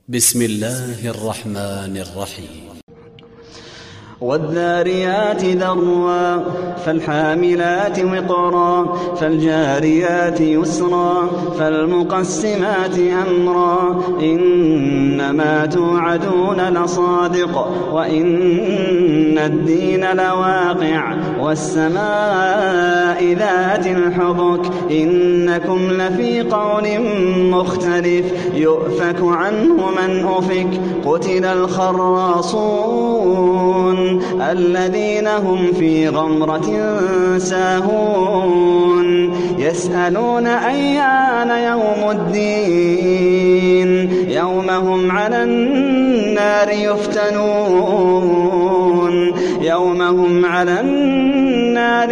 بسم الله الرحمن الرحيم. والذاريات ذروا فالحاملات وقرا فالجاريات يسرا فالمقسمات أمرا إنما توعدون لصادق وإن الدين لواقع والسماء ذات الحبك إنكم لفي قول مختلف يؤفك عنه من أفك قتل الخراصون الذين هم في غمرة ساهون يسألون أيان يوم الدين يوم هم على النار يفتنون يوم هم على النار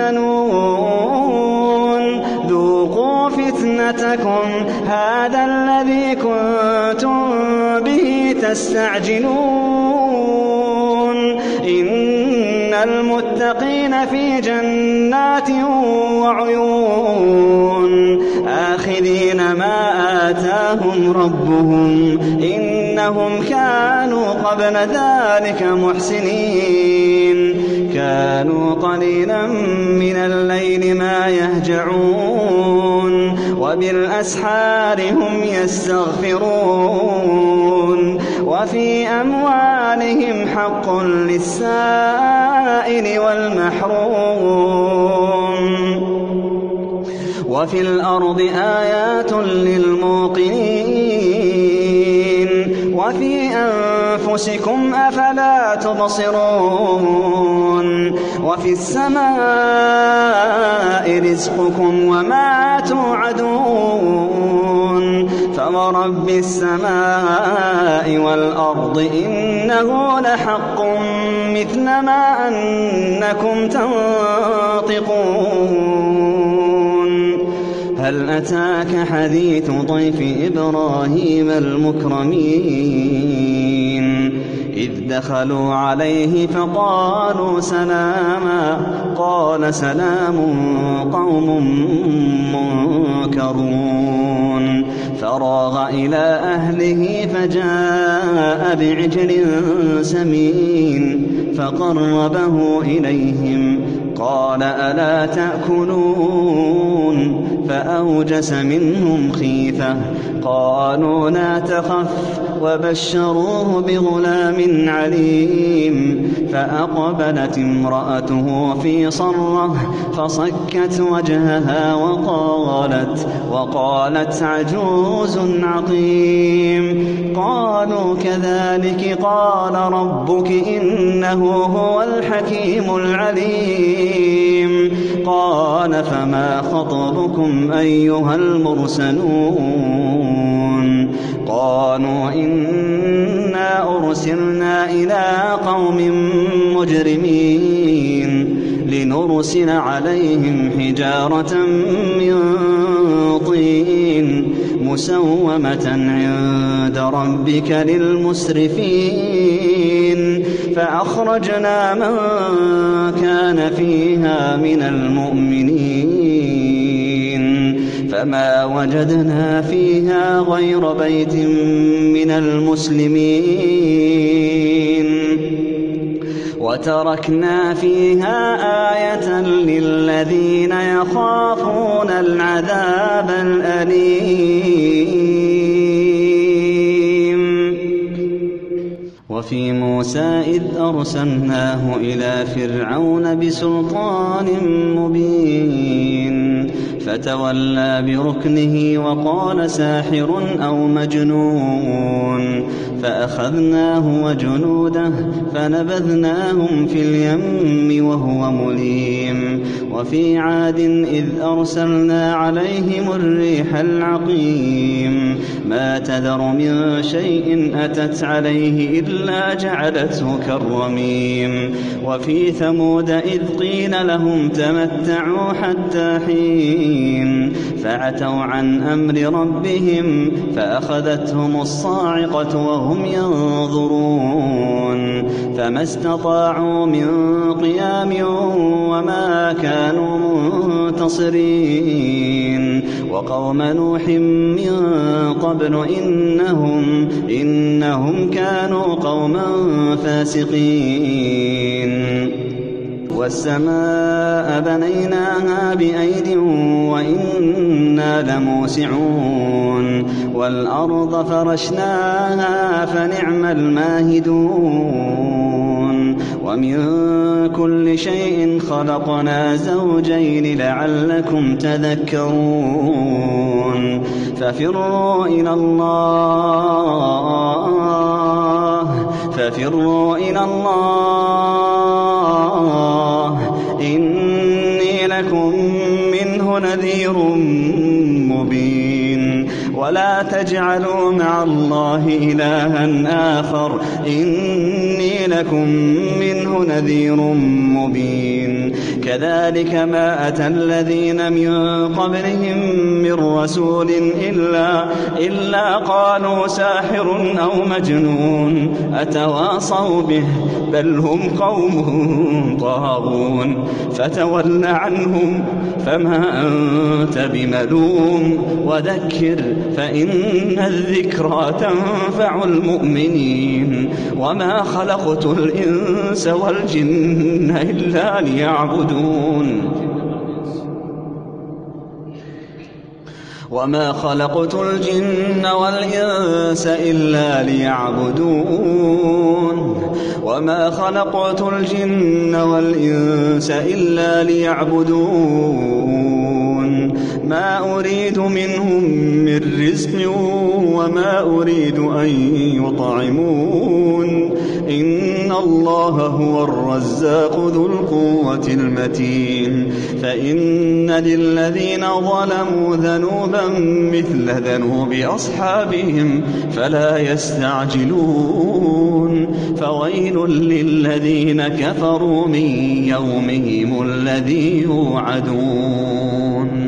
يفتنون ذوقوا فتنتكم هذا الذي كنتم به تستعجلون إن المتقين في جنات وعيون آخذين ما آتاهم ربهم إنهم كانوا قبل ذلك محسنين كانوا قليلا من الليل ما يهجعون وبالأسحار هم يستغفرون وفي أموالهم حق للسائل والمحروم وفي الأرض آيات للموقنين وفي أنفسكم أفلا تبصرون وفي السماء رزقكم وما توعدون فورب السماء والأرض إنه لحق مثل ما أنكم تنطقون هل أتاك حديث ضيف إبراهيم المكرمين إذ دخلوا عليه فقالوا سلاما قال سلام قوم منكرون فراغ إلى أهله فجاء بعجل سمين فقربه إليهم قال ألا تأكلون فأوجس منهم خيفة قالوا لا تخف وبشروه بغلام عليم فأقبلت امرأته في صرة فصكت وجهها وقالت عجوز عقيم قالوا كذلك قال ربك إنه هو الحكيم العليم قال فما خطبكم أيها المرسلون قالوا إنا أرسلنا إلى قوم مجرمين لنرسل عليهم حجارة من طين مسومة عند ربك للمسرفين فأخرجنا من كان فيها من المؤمنين فما وجدنا فيها غير بيت من المسلمين وتركنا فيها آية للذين يخافون العذاب الأليم وفي موسى إذ أرسلناه إلى فرعون بسلطان مبين فتولى بركنه وقال ساحر أو مجنون فأخذناه وجنوده فنبذناهم في اليم وهو مليم وفي عاد إذ أرسلنا عليهم الريح العقيم ما تذر من شيء أتت عليه إلا جعلته كالرميم وفي ثمود إذ قيل لهم تمتعوا حتى حين مبين فعتوا عن أمر ربهم فأخذتهم الصاعقة وهم ينظرون فما استطاعوا من قيام وما كانوا منتصرين وقوم نوح من قبل إنهم كانوا قوما فاسقين والسماء بنيناها بأيد وإنا لموسعون والأرض فرشناها فنعم الماهدون ومن كل شيء خلقنا زوجين لعلكم تذكرون ففروا إلى الله إني لكم منه نذير مبين ولا تجعلوا مع الله إلها آخر إني لكم منه نذير مبين كذلك ما أتى الذين من قبلهم من رسول إلا قالوا ساحر أو مجنون أتواصوا به بل هم قوم طاغون فتول عنهم فما أنت بملوم وذكر فإن الذكرى تنفع المؤمنين وما خلقت الإنس والجن إلا ليعبدون وما خلقت الجن والإنس إلا ليعبدون ما أريد منهم من رزق وما أريد أن يطعمون إن الله هو الرزاق ذو القوة المتين فإن للذين ظلموا ذنوبا مثل ذنوب أصحابهم فلا يستعجلون فويل للذين كفروا من يومهم الذي يوعدون